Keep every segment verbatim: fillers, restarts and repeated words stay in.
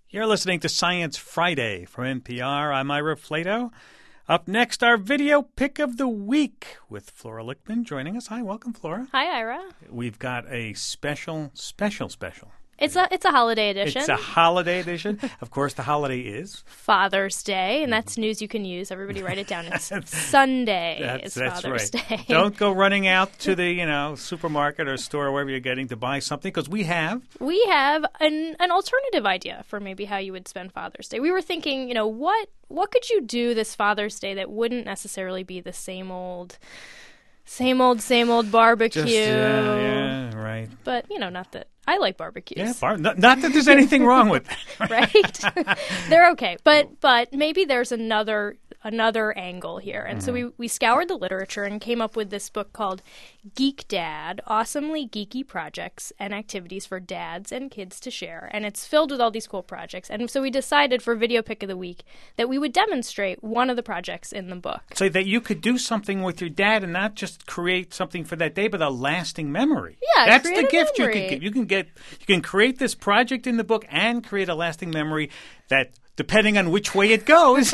You're listening to Science Friday from N P R. I'm Ira Flato. Up next, our video pick of the week with Flora Lichtman joining us. Hi, welcome, Flora. Hi, Ira. We've got a special, special, special. It's a it's a holiday edition. It's a holiday edition. Of course, the holiday is Father's Day, and that's news you can use. Everybody write it down. It's Sunday. That's, it's that's Father's right. Day. Don't go running out to the you know supermarket or store, wherever you're getting, to buy something, because we have We have an an alternative idea for maybe how you would spend Father's Day. We were thinking, you know, what what could you do this Father's Day that wouldn't necessarily be the same old, same old, same old barbecue? just yeah, yeah, right. But you know, not that I like barbecues. Yeah, bar- not, not that there's anything wrong with that. Right? They're okay. But but maybe there's another another angle here. And Mm-hmm. so we, we scoured the literature and came up with this book called Geek Dad, Awesomely Geeky Projects and Activities for Dads and Kids to Share. And it's filled with all these cool projects. And so we decided for Video Pick of the Week that we would demonstrate one of the projects in the book. So that you could do something with your dad and not just create something for that day, but a lasting memory. Yeah, that's create the a gift you memory. can get. You can get you can create this project in the book and create a lasting memory that, depending on which way it goes,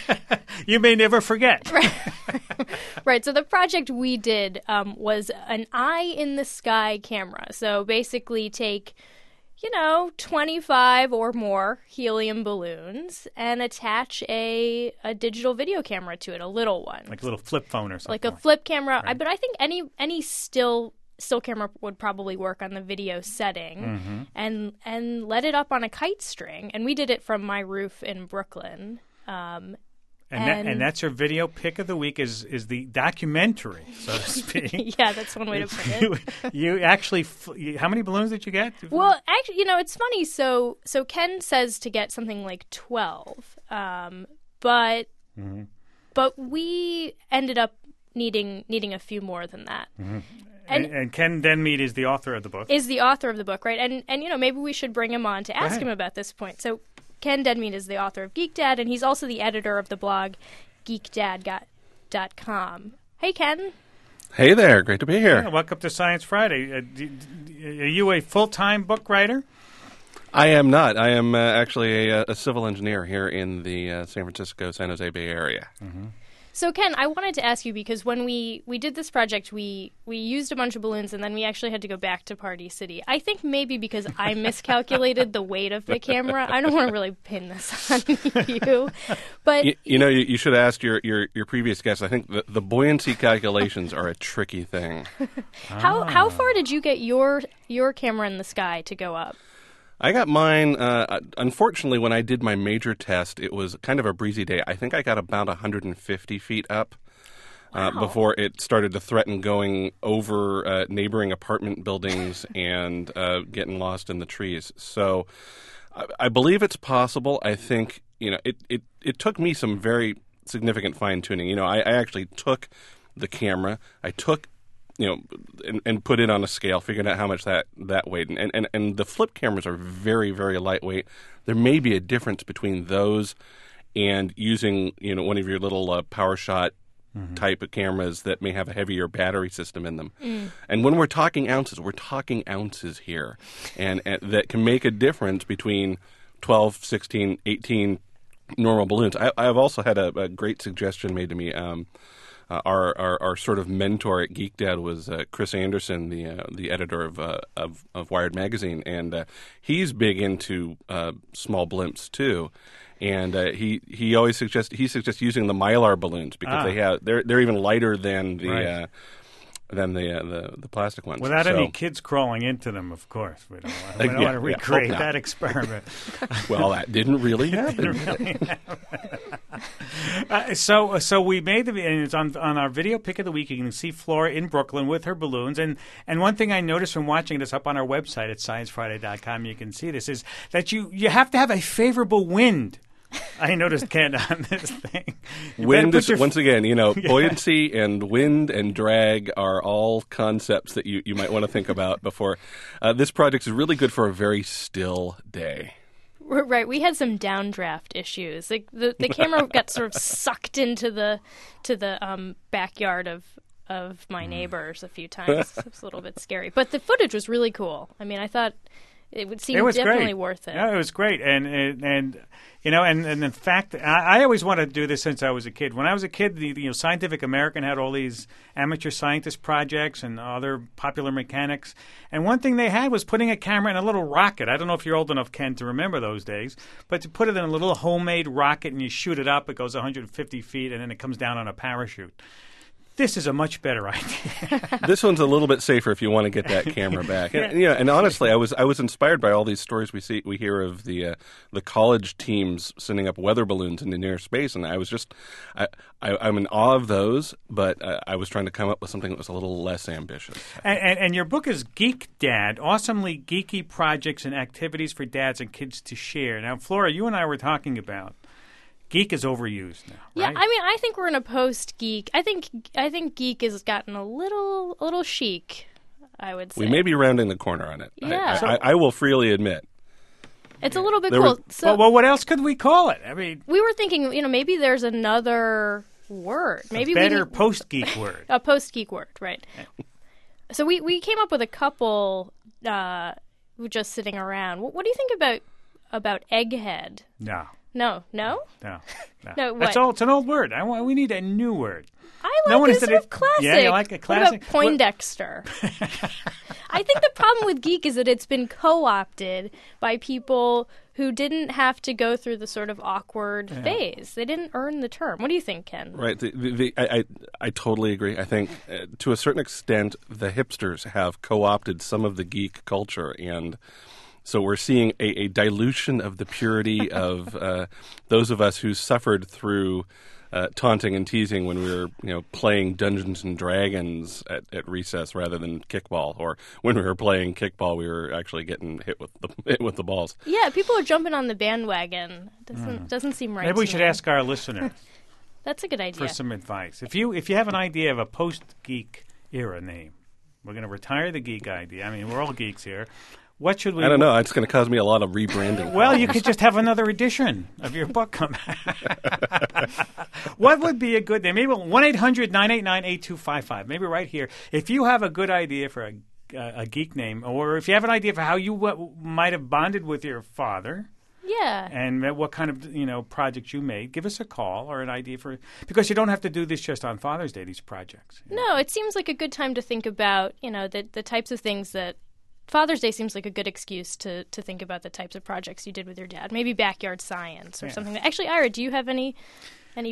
you may never forget. Right. Right. So the project we did um, was an eye in the sky camera. So basically take, you know, twenty-five or more helium balloons and attach a, a digital video camera to it, a little one. Like a little flip phone or something. Like a flip camera. I, but I think any any still still camera would probably work on the video setting, Mm-hmm. and and let it up on a kite string. And we did it from my roof in Brooklyn. Um, And, that, and- and that's your video pick of the week is is the documentary, so to speak. yeah, that's one way to put it. you, you actually, fl- you, how many balloons did you get? Well, actually, you know, it's funny. So, so Ken says to get something like twelve, um, but Mhm. but we ended up needing needing a few more than that. and, And, and Ken Denmead is the author of the book. is the author of the book, right? And and you know, maybe we should bring him on to ask ahead. him about this point. So, Ken Denmead is the author of Geek Dad, and he's also the editor of the blog geek dad dot com. Hey, Ken. Hey there, great to be here. Yeah, welcome to Science Friday. Uh, d- d- are you a full-time book writer? I am not. I am uh, actually a, a civil engineer here in the uh, San Francisco, San Jose Bay Area. So, Ken, I wanted to ask you, because when we, we did this project, we, we used a bunch of balloons, and then we actually had to go back to Party City. I think maybe because I miscalculated the weight of the camera. I don't want to really pin this on you. But You, you know, you, you should have asked your, your, your previous guest. I think the, the buoyancy calculations are a tricky thing. how how far did you get your your camera in the sky to go up? I got mine, uh, unfortunately, when I did my major test, it was kind of a breezy day. I think I got about one hundred fifty feet up. Uh, Wow. before it started to threaten going over uh, neighboring apartment buildings and uh, getting lost in the trees. So I, I believe it's possible. I think, you know, it, it, it took me some very significant fine-tuning. You know, I, I actually took the camera, I took, you know, and, and put it on a scale, figured out how much that, that weighed. And, and, and the flip cameras are very, very lightweight. There may be a difference between those and using, you know, one of your little uh, PowerShot type of cameras that may have a heavier battery system in them. Mm. And when we're talking ounces, we're talking ounces here. And, and that can make a difference between twelve, sixteen, eighteen normal balloons. I, I've also had a, a great suggestion made to me. Um, uh, our, our our sort of mentor at Geek Dad was uh, Chris Anderson, the uh, the editor of, uh, of of Wired magazine, and uh, he's big into uh, small blimps too. And uh, he he always suggests he suggests using the Mylar balloons because Ah. they have they're they're even lighter than the Right. uh, than the, uh, the the plastic ones. Without So- any kids crawling into them, of course. We don't want, we don't Yeah, want to yeah, recreate hope not. that experiment. Well, that didn't really happen. Uh, so, so we made the and it's on on our video pick of the week. You can see Flora in Brooklyn with her balloons, and and one thing I noticed from watching this up on our website at science friday dot com, you can see this is that you you have to have a favorable wind. I noticed, Ken, on this thing. You better Wind put is, your- once again, you know, buoyancy and wind and drag are all concepts that you, you might want to think about before. Uh, this project is really good for a very still day. Right, we had some downdraft issues. Like the the camera got sort of sucked into the to the um, backyard of of my neighbors a few times. It was a little bit scary, but the footage was really cool. I mean, I thought it would seem It was definitely great. worth it. Yeah, it was great, and and, and you know, and, and in fact, I, I always wanted to do this since I was a kid. When I was a kid, the you know, Scientific American had all these amateur scientist projects and other popular mechanics, and one thing they had was putting a camera in a little rocket. I don't know if you're old enough, Ken, to remember those days, but to put it in a little homemade rocket and you shoot it up, it goes one hundred fifty feet, and then it comes down on a parachute. This is a much better idea. This one's a little bit safer if you want to get that camera back. And, yeah, and honestly, I was I was inspired by all these stories we see we hear of the uh, the college teams sending up weather balloons into near space, and I was just I, I I'm in awe of those, but uh, I was trying to come up with something that was a little less ambitious. And, and, and your book is Geek Dad, awesomely geeky projects and activities for dads and kids to share. Now, Flora, you and I were talking about. Geek is overused now, Yeah, right? I mean, I think we're in a post-geek. I think I think geek has gotten a little a little chic, I would say. We may be rounding the corner on it. Yeah. I, I, I will freely admit. It's a little bit There cool. was- So well, well, what else could we call it? I mean, we were thinking, you know, maybe there's another word. Maybe a better we need, post-geek word. a post-geek word, right? So we, we came up with a couple uh, just sitting around. What, what do you think about about egghead? No, No, no. no, no. No, what? That's all. It's an old word. I want. We need a new word. I like No one it. has It's done sort it- of classic. Yeah, you like a classic? What about Poindexter? I think the problem with geek is that it's been co-opted by people who didn't have to go through the sort of awkward phase. They didn't earn the term. What do you think, Ken? Right. The, the, the, I, I I totally agree. I think uh, to a certain extent, the hipsters have co-opted some of the geek culture, and so we're seeing a, a dilution of the purity of uh, those of us who suffered through uh, taunting and teasing when we were, you know, playing Dungeons and Dragons at, at recess rather than kickball, or when we were playing kickball, we were actually getting hit with the hit with the balls. Yeah, people are jumping on the bandwagon. Doesn't doesn't seem right. Maybe we to should me. ask our listeners That's a good idea. for some advice. If you if you have an idea of a post-geek era name, we're going to retire the geek idea. I mean, we're all geeks here. What should we? I don't know. It's going to cause me a lot of rebranding. Well, you could just have another edition of your book come out. What would be a good name? Maybe one eight hundred nine eight nine eight two five five. Maybe right here. If you have a good idea for a, a geek name, or if you have an idea for how you w- might have bonded with your father, Yeah. and what kind of you know project you made, give us a call or an idea for, because you don't have to do this just on Father's Day, these projects. No, it seems like a good time to think about, you know, the the types of things that Father's Day seems like a good excuse to, to think about the types of projects you did with your dad. Maybe backyard science or Yeah. something. Actually, Ira, do you have any any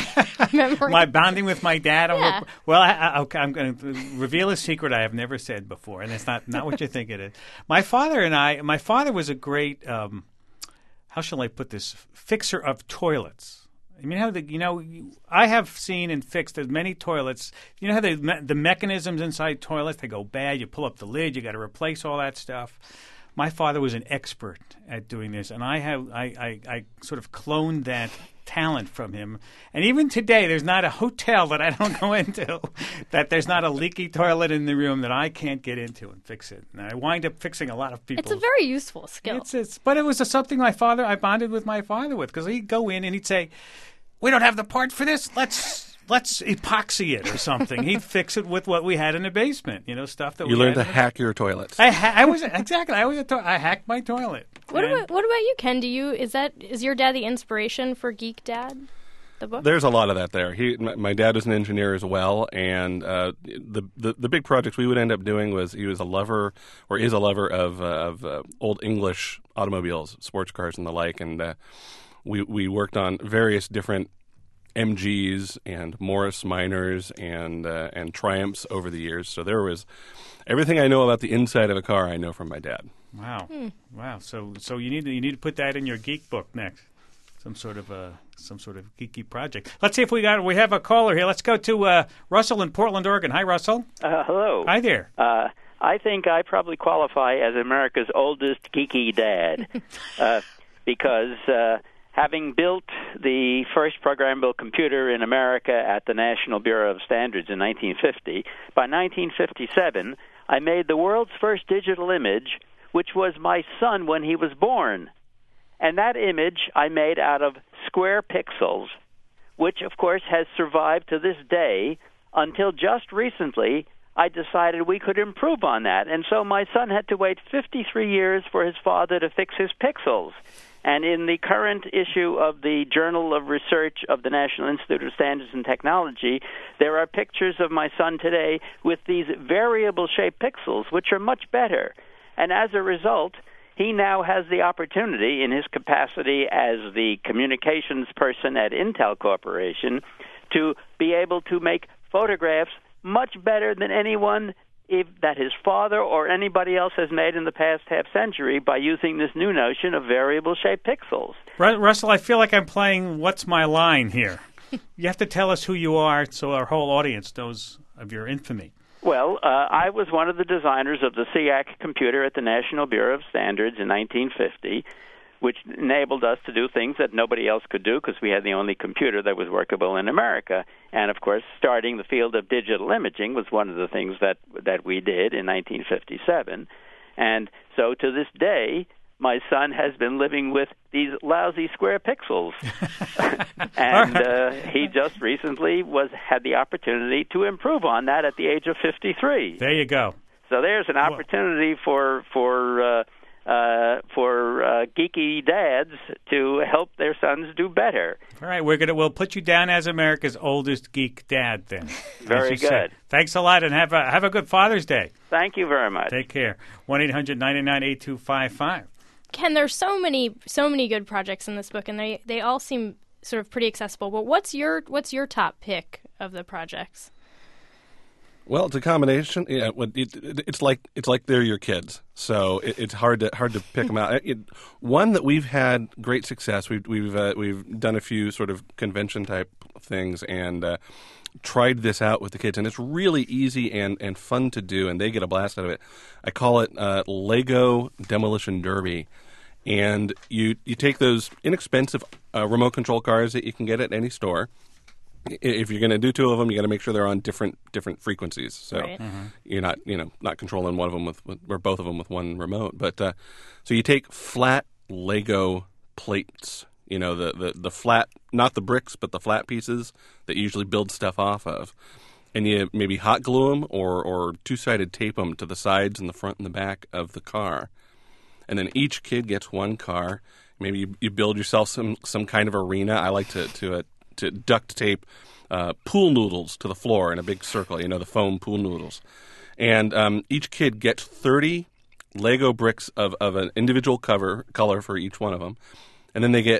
memory? My bonding with my dad. over- Yeah. Well, I, I, okay, I'm going to reveal a secret I have never said before, and it's not, not what you think it is. My father and I, my father was a great, um, how shall I put this, fixer of toilets. I mean, how the you know, you- I have seen and fixed as many toilets. You know how the me- the mechanisms inside toilets, they go bad. You pull up the lid, you got to replace all that stuff. My father was an expert at doing this, and I have I, I, I sort of cloned that talent from him. And even today, there's not a hotel that I don't go into that there's not a leaky toilet in the room that I can't get into and fix it. And I wind up fixing a lot of people. It's a very useful skill. It's, it's, but it was a, something my father, I bonded with my father with, because he'd go in and he'd say, "We don't have the part for this. Let's let's epoxy it or something." He'd fix it with what we had in the basement, you know, stuff that You we learned to had in hack your toilets. the- I, ha- I was exactly. I was. A to- I hacked my toilet. What And- about what about you, Ken? Do you is that is your dad the inspiration for Geek Dad, the book? There's a lot of that there. He, my, my dad was an engineer as well, and uh, the, the the big projects we would end up doing was he was a lover or is a lover of uh, of uh, old English automobiles, sports cars, and the like, and uh, we we worked on various different M Gs and Morris Minors and uh, and Triumphs over the years. So there was everything I know about the inside of a car I know from my dad. Wow, wow. So so you need to, you need to put that in your geek book next. Some sort of a some sort of geeky project. Let's see if we got we have a caller here. Let's go to uh, Russell in Portland, Oregon. Hi, Russell. Uh, hello. Hi there. Uh, I think I probably qualify as America's oldest geeky dad uh, because uh, having built the first programmable computer in America at the National Bureau of Standards in nineteen fifty, by nineteen fifty-seven, I made the world's first digital image, which was my son when he was born. And that image I made out of square pixels, which, of course, has survived to this day until just recently I decided we could improve on that. And so my son had to wait fifty-three years for his father to fix his pixels. And in the current issue of the Journal of Research of the National Institute of Standards and Technology, there are pictures of my son today with these variable-shaped pixels, which are much better. And as a result, he now has the opportunity in his capacity as the communications person at Intel Corporation to be able to make photographs much better than anyone if that his father or anybody else has made in the past half century by using this new notion of variable-shaped pixels. Russell, I feel like I'm playing What's My Line here. You have to tell us who you are so our whole audience knows of your infamy. Well, uh, I was one of the designers of the SEAC computer at the National Bureau of Standards in nineteen fifty, which enabled us to do things that nobody else could do because we had the only computer that was workable in America. And, of course, starting the field of digital imaging was one of the things that, that we did in nineteen fifty-seven. And so to this day, my son has been living with these lousy square pixels. and uh, he just recently was had the opportunity to improve on that at the age of fifty-three. There you go. So there's an opportunity for for... Uh, Uh, for uh, geeky dads to help their sons do better. All right, we're gonna we'll put you down as America's oldest geek dad then. Very good. Say. Thanks a lot, and have a have a good Father's Day. Thank you very much. Take care. one eight hundred nine nine eight two five five. Ken, there's so many so many good projects in this book, and they, they all seem sort of pretty accessible. But what's your what's your top pick of the projects? Well, it's a combination. Yeah, it, it, it's like it's like they're your kids, so it, it's hard to hard to pick them out. It, one that we've had great success. We've we've uh, we've done a few sort of convention type things and uh, tried this out with the kids, and it's really easy and, and fun to do, and they get a blast out of it. I call it uh, Lego Demolition Derby, and you you take those inexpensive uh, remote control cars that you can get at any store. If you're going to do two of them, you got to make sure they're on different different frequencies. So right. mm-hmm. you're not you know not controlling one of them with, with or both of them with one remote. But uh, so you take flat Lego plates, you know the, the the flat, not the bricks, but the flat pieces that you usually build stuff off of, and you maybe hot glue them or or two sided tape them to the sides and the front and the back of the car, and then each kid gets one car. Maybe you, you build yourself some some kind of arena. I like to to uh, to duct tape uh, pool noodles to the floor in a big circle, you know, the foam pool noodles. And um, each kid gets thirty Lego bricks of, of an individual cover color for each one of them. And then they get,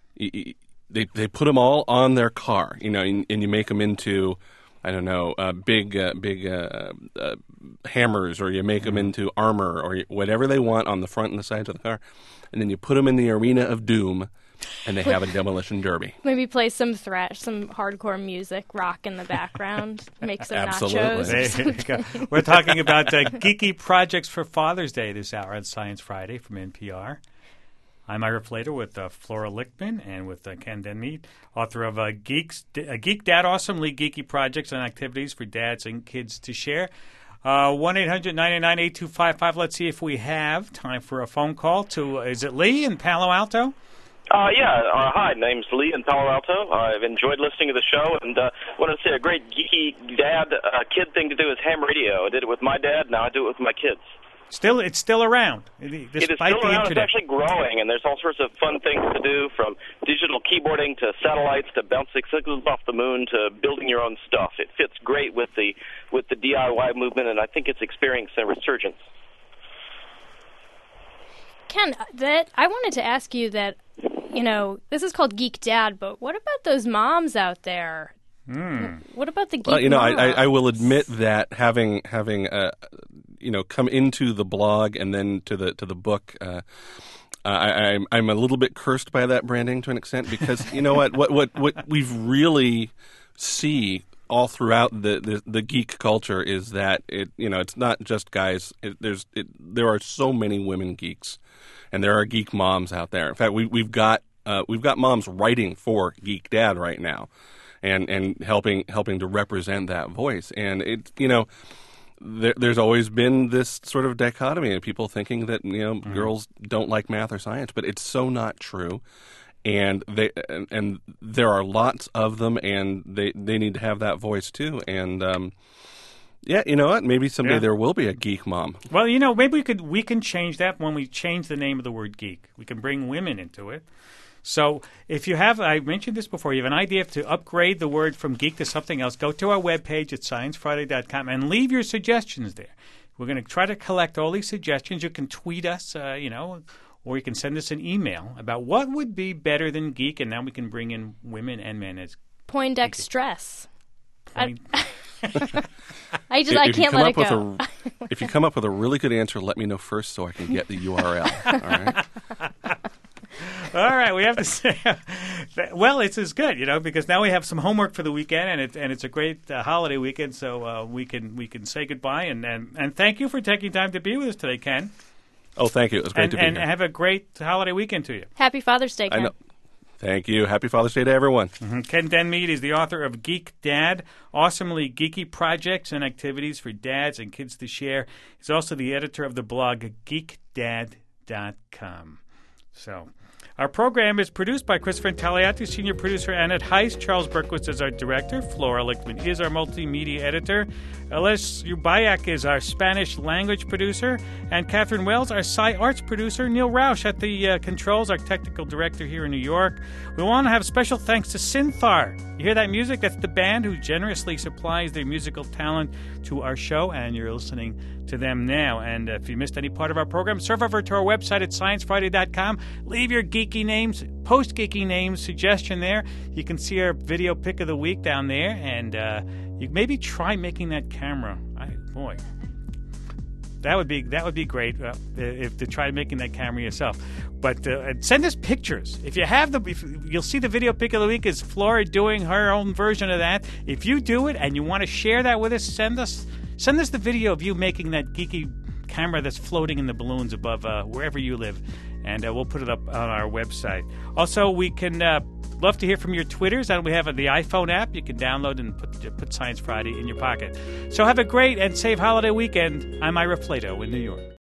they they put them all on their car, you know, and, and you make them into, I don't know, uh, big, uh, big uh, uh, hammers, or you make them into armor, or whatever they want on the front and the sides of the car. And then you put them in the arena of doom, and they have a demolition derby. Maybe play some thrash, some hardcore music, rock in the background, make some Absolutely. nachos. There you go. We're talking about uh, geeky projects for Father's Day this hour on Science Friday from N P R. I'm Ira Flater with uh, Flora Lichtman and with uh, Ken Denmead, author of uh, Geeks, uh, Geek Dad Awesome League Geeky Projects and Activities for Dads and Kids to Share. Uh, one eight hundred nine nine eight two five five. Let's see if we have time for a phone call to, uh, is it Lee in Palo Alto? Uh, yeah, uh, hi, name's Lee in Palo Alto. I've enjoyed listening to the show, and uh, wanted to say a great geeky dad, uh, kid thing to do is ham radio. I did it with my dad, now I do it with my kids. Still, it's still around, It is despite still the around. internet. It's actually growing, and there's all sorts of fun things to do, from digital keyboarding to satellites to bouncing signals off the moon to building your own stuff. It fits great with the with the D I Y movement, and I think it's experiencing a resurgence. Ken, that I wanted to ask you that, you know, this is called Geek Dad, but what about those moms out there? Mm. What about the geek Well, you know, I, I, moms? I will admit that having having uh, you know come into the blog and then to the to the book, uh, I, I'm I'm a little bit cursed by that branding to an extent, because you know what what what what we've really see all throughout the, the, the geek culture is that it you know it's not just guys. It, there's it, there are so many women geeks, and there are geek moms out there. In fact, we we've got uh, we've got moms writing for Geek Dad right now, and and helping helping to represent that voice. And it you know there, there's always been this sort of dichotomy of people thinking that you know mm-hmm. girls don't like math or science, but it's so not true. And they and, and there are lots of them, and they, they need to have that voice too. And um, Yeah, you know what? Maybe someday Yeah. there will be a geek mom. Well, you know, maybe we could we can change that when we change the name of the word geek. We can bring women into it. So if you have, I mentioned this before, you have an idea to upgrade the word from geek to something else, go to our webpage at science friday dot com and leave your suggestions there. We're going to try to collect all these suggestions. You can tweet us, uh, you know, or you can send us an email about what would be better than geek, and now we can bring in women and men as Poindextress. point. I just If- I if you can't come let up it with go. a- if you come up with a really good answer, let me know first so I can get the U R L. All right. All right, we have to say, that- well, it's as good, you know, because now we have some homework for the weekend, and it and it's a great uh, holiday weekend, so uh, we can we can say goodbye and, and and thank you for taking time to be with us today, Ken. Oh, thank you. It was great And to be and here. have a great holiday weekend to you. Happy Father's Day, I Ken. know. Thank you. Happy Father's Day to everyone. Mhm. Ken Denmead is the author of Geek Dad, awesomely geeky projects and activities for dads and kids to share. He's also the editor of the blog geek dad dot com. So, our program is produced by Christopher Taliati, senior producer Annette Heiss. Charles Berkowitz is our director. Flora Lichtman is our multimedia editor. Ales Ubayak is our Spanish language producer. And Catherine Wells, our Sci Arts producer. Neil Roush at the uh, controls, our technical director here in New York. We want to have special thanks to Synthar. You hear that music? That's the band who generously supplies their musical talent to our show, and you're listening to them now. And if you missed any part of our program, surf over to our website at science friday dot com. Leave your geeky names, post geeky names suggestion there. You can see our video pick of the week down there, and uh, you maybe try making that camera. I, boy, that would be that would be great uh, if to try making that camera yourself. But uh, send us pictures. If you have the, if, you'll see the video pick of the week is Flora doing her own version of that. If you do it and you want to share that with us, send us send us the video of you making that geeky camera that's floating in the balloons above uh, wherever you live, and uh, we'll put it up on our website. Also, we can uh, love to hear from your Twitters, and we have the iPhone app. You can download and put, put Science Friday in your pocket. So have a great and safe holiday weekend. I'm Ira Flato in New York.